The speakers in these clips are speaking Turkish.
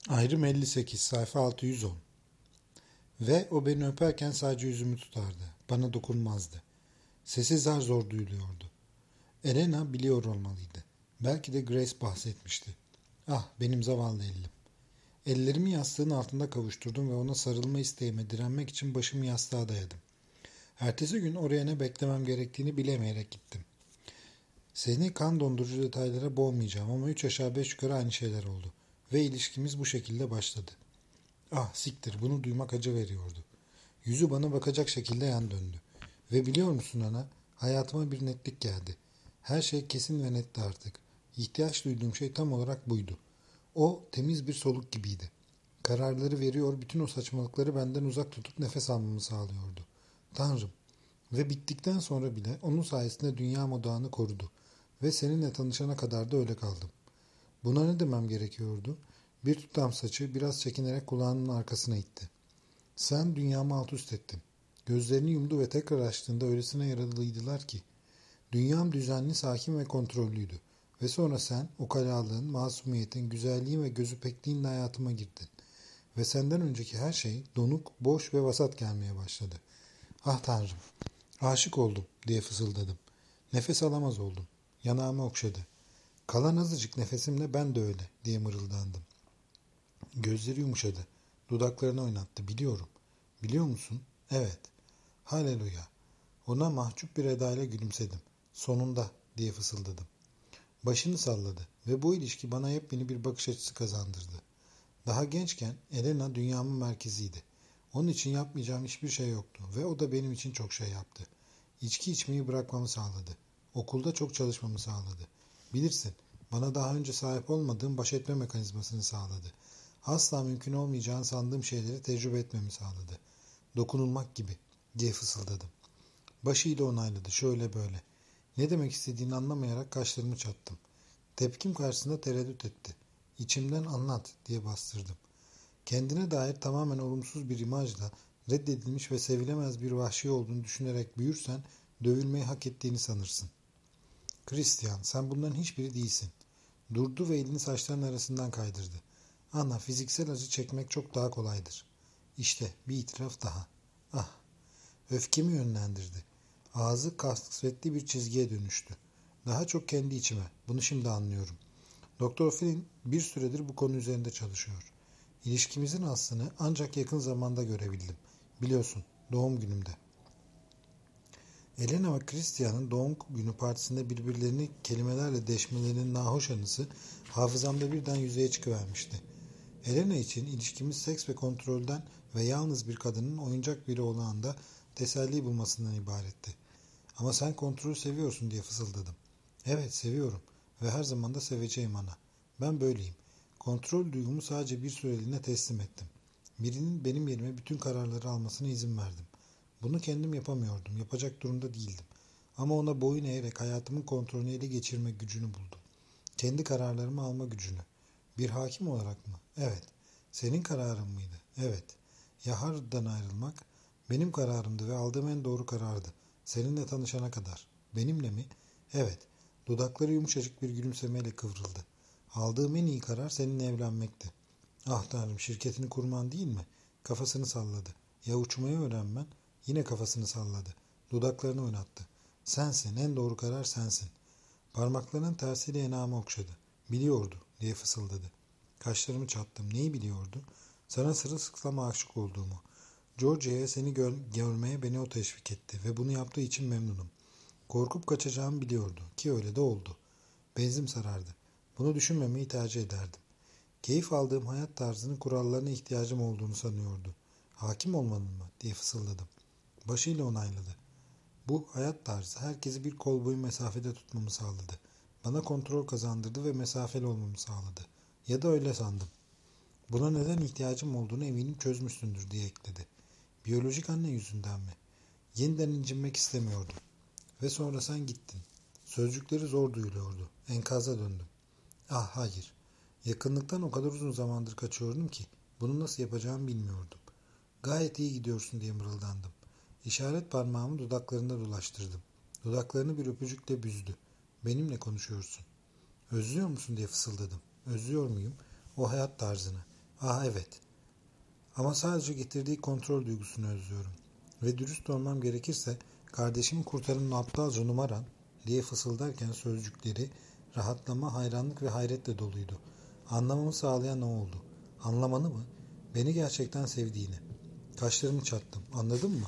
Ayrım 58, sayfa 610. Ve o beni öperken sadece yüzümü tutardı. Bana dokunmazdı. Sesi zar zor duyuluyordu. Elena biliyor olmalıydı. Belki de Grace bahsetmişti. Ah, benim zavallı elim. Ellerimi yastığın altında kavuşturdum ve ona sarılma isteğime direnmek için başımı yastığa dayadım. Ertesi gün oraya ne beklemem gerektiğini bilemeyerek gittim. Seni kan dondurucu detaylara boğmayacağım ama 3 aşağı 5 yukarı aynı şeyler oldu. Ve ilişkimiz bu şekilde başladı. Ah siktir, bunu duymak acı veriyordu. Yüzü bana bakacak şekilde yan döndü. Ve biliyor musun ana, hayatıma bir netlik geldi. Her şey kesin ve netti artık. İhtiyaç duyduğum şey tam olarak buydu. O temiz bir soluk gibiydi. Kararları veriyor, bütün o saçmalıkları benden uzak tutup nefes almamı sağlıyordu. Tanrım. Ve bittikten sonra bile onun sayesinde dünyam odağını korudu. Ve seninle tanışana kadar da öyle kaldım. Buna ne demem gerekiyordu? Bir tutam saçı biraz çekinerek kulağının arkasına itti. Sen dünyamı alt üst ettin. Gözlerini yumdu ve tekrar açtığında öylesine yaradılıydılar ki. Dünyam düzenli, sakin ve kontrollüydü. Ve sonra sen, ukalalığın, masumiyetin, güzelliğin ve gözü pekliğinle hayatıma girdin. Ve senden önceki her şey donuk, boş ve vasat gelmeye başladı. Ah Tanrım, aşık oldum diye fısıldadım. Nefes alamaz oldum. Yanağımı okşadı. Kalan azıcık nefesimle ben de öyle diye mırıldandım. Gözleri yumuşadı. Dudaklarını oynattı. Biliyorum. Biliyor musun? Evet. Haleluya. Ona mahcup bir edayla gülümsedim. Sonunda diye fısıldadım. Başını salladı ve bu ilişki bana yepyeni bir bakış açısı kazandırdı. Daha gençken Elena dünyamın merkeziydi. Onun için yapmayacağım hiçbir şey yoktu ve o da benim için çok şey yaptı. İçki içmeyi bırakmamı sağladı. Okulda çok çalışmamı sağladı. Bilirsin, bana daha önce sahip olmadığım baş etme mekanizmasını sağladı. Asla mümkün olmayacağını sandığım şeyleri tecrübe etmemi sağladı. Dokunulmak gibi diye fısıldadım. Başıyla onayladı, şöyle böyle. Ne demek istediğini anlamayarak kaşlarımı çattım. Tepkim karşısında tereddüt etti. İçimden anlat diye bastırdım. Kendine dair tamamen olumsuz bir imajla reddedilmiş ve sevilemez bir vahşi olduğunu düşünerek büyürsen dövülmeyi hak ettiğini sanırsın. Christian, sen bunların hiçbiri değilsin. Durdu ve elini saçlarının arasından kaydırdı. Ana, fiziksel acı çekmek çok daha kolaydır. İşte bir itiraf daha. Ah, öfkemi yönlendirdi. Ağzı kasvetli bir çizgiye dönüştü. Daha çok kendi içime. Bunu şimdi anlıyorum. Doktor Flynn bir süredir bu konu üzerinde çalışıyor. İlişkimizin aslını ancak yakın zamanda görebildim. Biliyorsun, doğum günümde. Elena ve Christian'ın doğum günü partisinde birbirlerini kelimelerle deşmelerinin nahoş anısı hafızamda birden yüzeye çıkıvermişti. Elena için ilişkimiz seks ve kontrolden ve yalnız bir kadının oyuncak biri olağında teselli bulmasından ibaretti. Ama sen kontrolü seviyorsun diye fısıldadım. Evet, seviyorum ve her zaman da seveceğim ana. Ben böyleyim. Kontrol duygumu sadece bir süreliğine teslim ettim. Birinin benim yerime bütün kararları almasına izin verdim. Bunu kendim yapamıyordum, yapacak durumda değildim. Ama ona boyun eğerek hayatımın kontrolünü ele geçirme gücünü buldum. Kendi kararlarımı alma gücünü. Bir hakim olarak mı? Evet. Senin kararın mıydı? Evet. Ya Harvard'dan ayrılmak? Benim kararımdı ve aldığım en doğru karardı. Seninle tanışana kadar. Benimle mi? Evet. Dudakları yumuşacık bir gülümsemeyle kıvrıldı. Aldığım en iyi karar seninle evlenmekti. Ah Tanrım, şirketini kurman değil mi? Kafasını salladı. Ya uçmayı öğrenmen? Yine kafasını salladı. Dudaklarını oynattı. Sensin, en doğru karar sensin. Parmaklarının tersiyle yanağımı okşadı. Biliyordu diye fısıldadı. Kaşlarımı çattım. Neyi biliyordu? Sana sırılsıklam aşık olduğumu. Georgia'ya seni görmeye beni o teşvik etti ve bunu yaptığı için memnunum. Korkup kaçacağımı biliyordu ki öyle de oldu. Benzim sarardı. Bunu düşünmemeyi tercih ederdim. Keyif aldığım hayat tarzının kurallarına ihtiyacım olduğunu sanıyordu. Hakim olmanın mı diye fısıldadım. Başıyla onayladı. Bu hayat tarzı herkesi bir kol boyu mesafede tutmamı sağladı. Bana kontrol kazandırdı ve mesafeli olmamı sağladı. Ya da öyle sandım. Buna neden ihtiyacım olduğunu eminim çözmüşsündür diye ekledi. Biyolojik anne yüzünden mi? Yeniden incinmek istemiyordum. Ve sonra sen gittin. Sözcükleri zor duyuluyordu. Enkaza döndüm. Ah hayır. Yakınlıktan o kadar uzun zamandır kaçıyordum ki bunu nasıl yapacağımı bilmiyordum. Gayet iyi gidiyorsun diye mırıldandım. İşaret parmağımı dudaklarında dolaştırdım. Dudaklarını bir öpücükle büzdü. Benimle konuşuyorsun. Özlüyor musun diye fısıldadım. Özlüyor muyum? O hayat tarzını. Ah evet. Ama sadece getirdiği kontrol duygusunu özlüyorum. Ve dürüst olmam gerekirse kardeşimi kurtaranın aptalca numaran diye fısıldarken sözcükleri rahatlama, hayranlık ve hayretle doluydu. Anlamamı sağlayan o oldu. Anlamanı mı? Beni gerçekten sevdiğini. Kaşlarımı çattım. Anladın mı?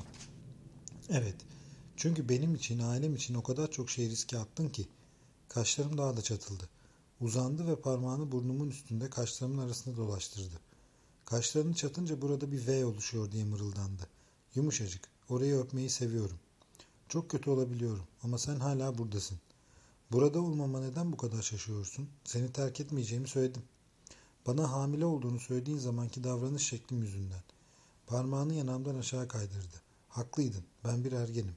Evet. Çünkü benim için, ailem için o kadar çok şey riske attın ki. Kaşlarım daha da çatıldı. Uzandı ve parmağını burnumun üstünde kaşlarımın arasında dolaştırdı. Kaşlarını çatınca burada bir V oluşuyor diye mırıldandı. Yumuşacık. Orayı öpmeyi seviyorum. Çok kötü olabiliyorum ama sen hala buradasın. Burada olmama neden bu kadar şaşıyorsun? Seni terk etmeyeceğimi söyledim. Bana hamile olduğunu söylediğin zamanki davranış şeklim yüzünden. Parmağını yanağımdan aşağı kaydırdı. Haklıydın. Ben bir ergenim.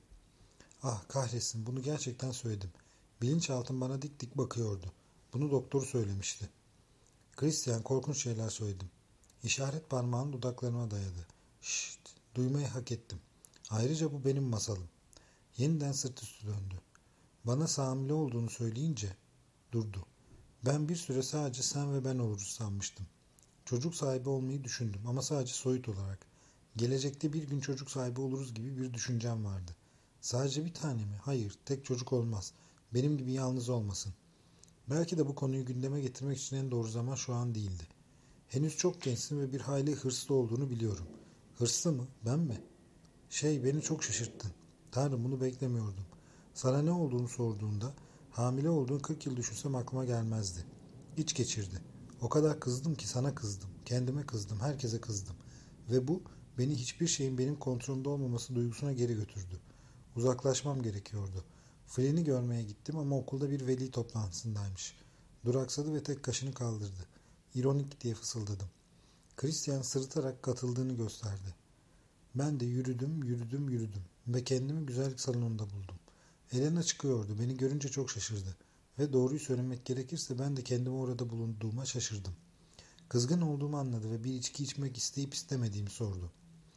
Ah kahretsin bunu gerçekten söyledim. Bilinçaltım bana dik dik bakıyordu. Bunu doktor söylemişti. Christian korkunç şeyler söyledim. İşaret parmağını dudaklarıma dayadı. Şşt, duymayı hak ettim. Ayrıca bu benim masalım. Yeniden sırt üstü döndü. Bana hamile olduğunu söyleyince durdu. Ben bir süre sadece sen ve ben oluruz sanmıştım. Çocuk sahibi olmayı düşündüm ama sadece soyut olarak. Gelecekte bir gün çocuk sahibi oluruz gibi bir düşüncem vardı. Sadece bir tane mi? Hayır, tek çocuk olmaz. Benim gibi yalnız olmasın. Belki de bu konuyu gündeme getirmek için en doğru zaman şu an değildi. Henüz çok gençsin ve bir hayli hırslı olduğunu biliyorum. Hırslı mı? Ben mi? Beni çok şaşırttın. Tanrım bunu beklemiyordum. Sana ne olduğunu sorduğunda hamile olduğun 40 yıl düşünsem aklıma gelmezdi. İç geçirdi. O kadar kızdım ki sana kızdım. Kendime kızdım. Herkese kızdım. Ve bu beni hiçbir şeyin benim kontrolümde olmaması duygusuna geri götürdü. Uzaklaşmam gerekiyordu. Flynn'i görmeye gittim ama okulda bir veli toplantısındaymış. Duraksadı ve tek kaşını kaldırdı. İronik diye fısıldadım. Christian sırıtarak katıldığını gösterdi. Ben de yürüdüm, yürüdüm, yürüdüm ve kendimi güzellik salonunda buldum. Elena çıkıyordu. Beni görünce çok şaşırdı. Ve doğruyu söylemek gerekirse ben de kendimi orada bulunduğuma şaşırdım. Kızgın olduğumu anladı ve bir içki içmek isteyip istemediğimi sordu.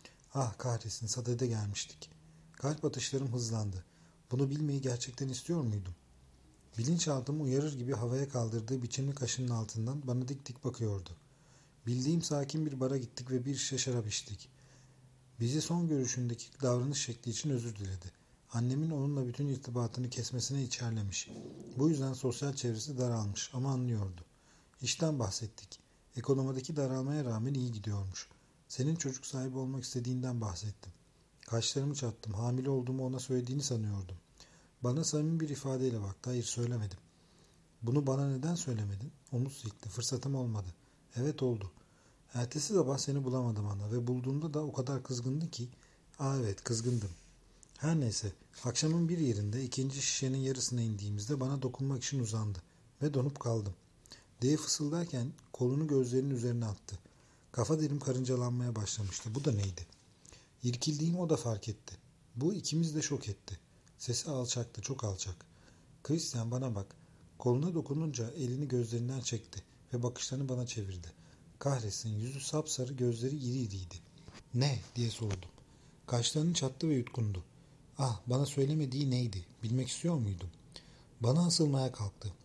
Ah kahretsin, sadede gelmiştik. Kalp atışlarım hızlandı. Bunu bilmeyi gerçekten istiyor muydum? Bilinçaltımı uyarır gibi havaya kaldırdığı biçimli kaşının altından bana dik dik bakıyordu. Bildiğim sakin bir bara gittik ve bir şişe şarap içtik. Bizi son görüşündeki davranış şekli için özür diledi. Annemin onunla bütün irtibatını kesmesine içerlemiş. Bu yüzden sosyal çevresi daralmış ama anlıyordu. İşten bahsettik. Ekonomideki daralmaya rağmen iyi gidiyormuş. Senin çocuk sahibi olmak istediğinden bahsettim. Kaşlarımı çattım. Hamile olduğumu ona söylediğini sanıyordum. Bana samimi bir ifadeyle baktı. Hayır söylemedim. Bunu bana neden söylemedin? Omuz silkti. Fırsatım olmadı. Evet oldu. Ertesi sabah seni bulamadım ana ve bulduğumda da o kadar kızgındı ki. Evet kızgındım. Her neyse akşamın bir yerinde ikinci şişenin yarısına indiğimizde bana dokunmak için uzandı ve donup kaldım. Diye fısıldarken kolunu gözlerinin üzerine attı. Kafa derim karıncalanmaya başlamıştı. Bu da neydi? İrkildiğimi o da fark etti. Bu ikimiz de şok etti. Sesi alçaktı, çok alçak. Christian bana bak. Koluna dokununca elini gözlerinden çekti ve bakışlarını bana çevirdi. Kahretsin yüzü sapsarı, gözleri iri iriydi. Ne diye sordum. Kaşlarını çattı ve yutkundu. Ah bana söylemediği neydi? Bilmek istiyor muydum? Bana asılmaya kalktı.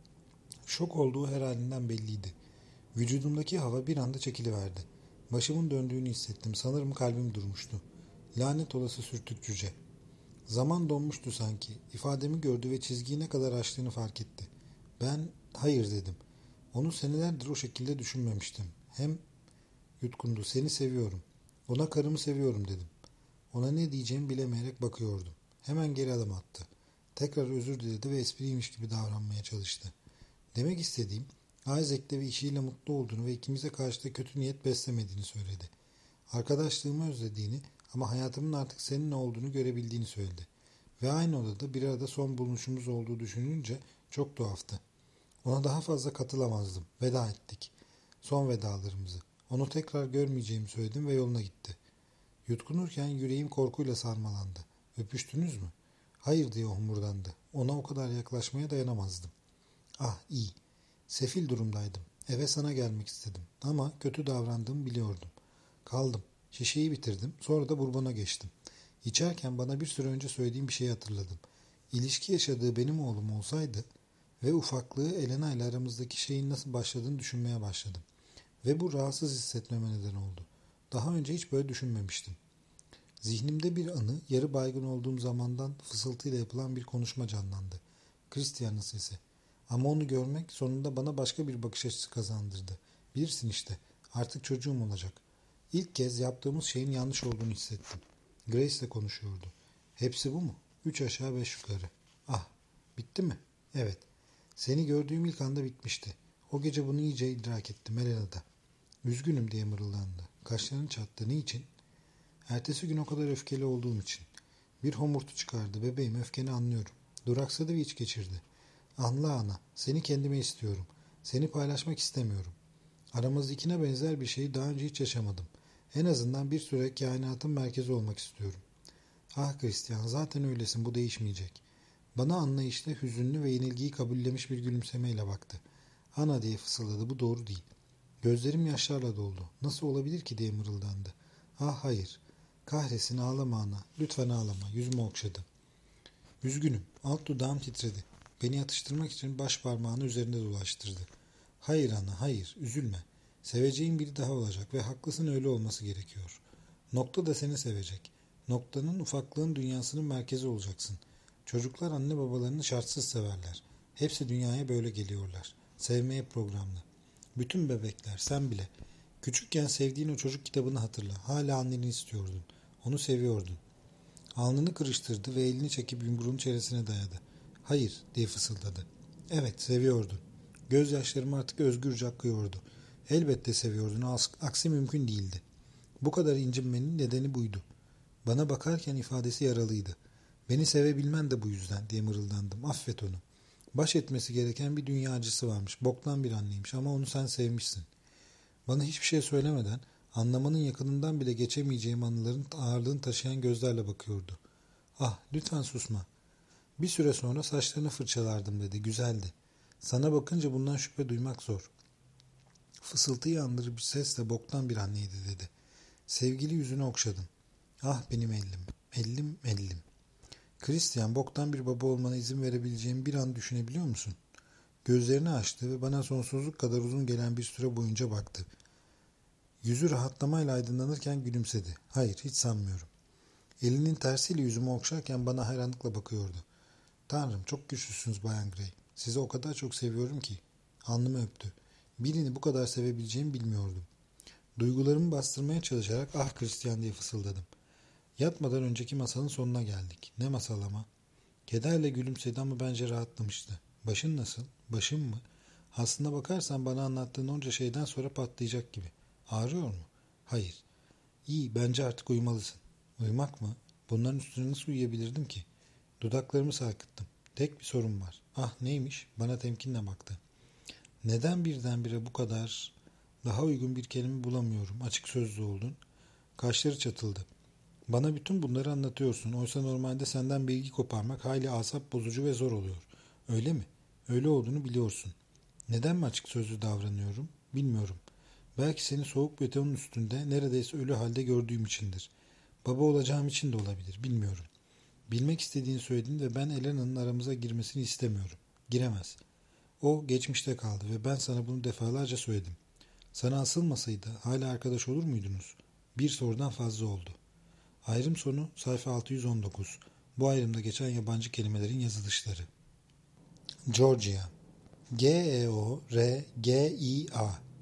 Şok olduğu her halinden belliydi. Vücudumdaki hava bir anda çekiliverdi. Başımın döndüğünü hissettim. Sanırım kalbim durmuştu. Lanet olası sürtük cüce. Zaman donmuştu sanki. İfademi gördü ve çizgiyi ne kadar aştığını fark etti. Ben hayır dedim. Onu senelerdir o şekilde düşünmemiştim. Hem yutkundu. Seni seviyorum. Ona karımı seviyorum dedim. Ona ne diyeceğimi bilemeyerek bakıyordum. Hemen geri adım attı. Tekrar özür diledi ve espriymiş gibi davranmaya çalıştı. Demek istediğim Isaac'le ve işiyle mutlu olduğunu ve ikimize karşı da kötü niyet beslemediğini söyledi. Arkadaşlığımı özlediğini ama hayatımın artık seninle olduğunu görebildiğini söyledi. Ve aynı odada bir arada son buluşumuz olduğu düşününce çok tuhaftı. Ona daha fazla katılamazdım. Veda ettik. Son vedalarımızı. Onu tekrar görmeyeceğimi söyledim ve yoluna gitti. Yutkunurken yüreğim korkuyla sarmalandı. Öpüştünüz mü? Hayır diye homurdandı. Ona o kadar yaklaşmaya dayanamazdım. Ah iyi. Sefil durumdaydım. Eve sana gelmek istedim. Ama kötü davrandığımı biliyordum. Kaldım. Şişeyi bitirdim. Sonra da bourbona geçtim. İçerken bana bir süre önce söylediğim bir şeyi hatırladım. İlişki yaşadığı benim oğlum olsaydı ve ufaklığı Elena ile aramızdaki şeyin nasıl başladığını düşünmeye başladım. Ve bu rahatsız hissetmeme neden oldu. Daha önce hiç böyle düşünmemiştim. Zihnimde bir anı, yarı baygın olduğum zamandan fısıltıyla yapılan bir konuşma canlandı. Christian'ın sesi. Ama onu görmek sonunda bana başka bir bakış açısı kazandırdı. Bilirsin işte, artık çocuğum olacak. İlk kez yaptığımız şeyin yanlış olduğunu hissettim. Grace ile konuşuyordu. Hepsi bu mu? 3 aşağı 5 yukarı. Ah, bitti mi? Evet. Seni gördüğüm ilk anda bitmişti. O gece bunu iyice idrak ettim, Elena'da. Üzgünüm diye mırıldandı. Kaşlarını çattı. Niçin? Ertesi gün o kadar öfkeli olduğum için. Bir homurtu çıkardı. Bebeğim, öfkeni anlıyorum. Duraksadı ve iç geçirdi. Anla ana. Seni kendime istiyorum. Seni paylaşmak istemiyorum. Aramızdakine benzer bir şeyi daha önce hiç yaşamadım. En azından bir süre kainatın merkezi olmak istiyorum. Ah Christian, zaten öylesin, bu değişmeyecek. Bana anlayışla, hüzünlü ve yenilgiyi kabullemiş bir gülümsemeyle baktı. Ana diye fısıldadı, bu doğru değil. Gözlerim yaşlarla doldu. Nasıl olabilir ki diye mırıldandı. Ah hayır. Kahretsin, ağlama ana. Lütfen ağlama. Yüzümü okşadı. Üzgünüm. Alt dudağım titredi. Beni yatıştırmak için baş parmağını üzerinde dolaştırdı. Hayır ana, hayır. Üzülme. Seveceğin biri daha olacak ve haklısın, öyle olması gerekiyor. Nokta da seni sevecek. Noktanın, ufaklığın dünyasının merkezi olacaksın. Çocuklar anne babalarını şartsız severler. Hepsi dünyaya böyle geliyorlar. Sevmeye programlı. Bütün bebekler, sen bile. Küçükken sevdiğin o çocuk kitabını hatırla. Hala anneni istiyordun. Onu seviyordun. Alnını kırıştırdı ve elini çekip yumruğun çenesine dayadı. Hayır diye fısıldadı. Evet, seviyordun. Gözyaşlarım artık özgürce akıyordu. Elbette seviyordun. Aksi mümkün değildi. Bu kadar incinmenin nedeni buydu. Bana bakarken ifadesi yaralıydı. Beni sevebilmen de bu yüzden diye mırıldandım. Affet onu. Baş etmesi gereken bir dünya acısı varmış. Boktan bir anneymiş ama onu sen sevmişsin. Bana hiçbir şey söylemeden anlamanın yakınından bile geçemeyeceğim anıların ağırlığını taşıyan gözlerle bakıyordu. Ah, lütfen susma. Bir süre sonra saçlarını fırçalardım dedi. Güzeldi. Sana bakınca bundan şüphe duymak zor. Fısıltıyı andırır bir sesle boktan bir anneydi dedi. Sevgili yüzünü okşadım. Ah benim ellim. Ellim, ellim. Christian, boktan bir baba olmana izin verebileceğimi bir an düşünebiliyor musun? Gözlerini açtı ve bana sonsuzluk kadar uzun gelen bir süre boyunca baktı. Yüzü rahatlamayla aydınlanırken gülümsedi. Hayır, hiç sanmıyorum. Elinin tersiyle yüzümü okşarken bana hayranlıkla bakıyordu. Tanrım, çok güçlüsünüz Bayan Gray. Sizi o kadar çok seviyorum ki. Alnımı öptü. Birini bu kadar sevebileceğimi bilmiyordum. Duygularımı bastırmaya çalışarak ah Christian diye fısıldadım. Yatmadan önceki masalın sonuna geldik. Ne masal ama. Kederle gülümsedi ama bence rahatlamıştı. Başın nasıl? Başım mı? Aslına bakarsan bana anlattığın onca şeyden sonra patlayacak gibi. Ağrıyor mu? Hayır. İyi, bence artık uyumalısın. Uyumak mı? Bunların üstüne nasıl uyuyabilirdim ki? Dudaklarımı sarkıttım. Tek bir sorun var. Ah neymiş? Bana temkinle baktı. Neden birdenbire bu kadar daha uygun bir kelime bulamıyorum? Açık sözlü oldun. Kaşları çatıldı. Bana bütün bunları anlatıyorsun. Oysa normalde senden bilgi koparmak hayli asap bozucu ve zor oluyor. Öyle mi? Öyle olduğunu biliyorsun. Neden mi açık sözlü davranıyorum? Bilmiyorum. Belki seni soğuk betonun üstünde neredeyse ölü halde gördüğüm içindir. Baba olacağım için de olabilir. Bilmiyorum. Bilmek istediğini söyledin ve ben Elena'nın aramıza girmesini istemiyorum. Giremez. O geçmişte kaldı ve ben sana bunu defalarca söyledim. Sana asılmasaydı hala arkadaş olur muydunuz? Bir sorudan fazla oldu. Ayrım sonu sayfa 619. Bu ayrımda geçen yabancı kelimelerin yazılışları. Georgia. Georgia.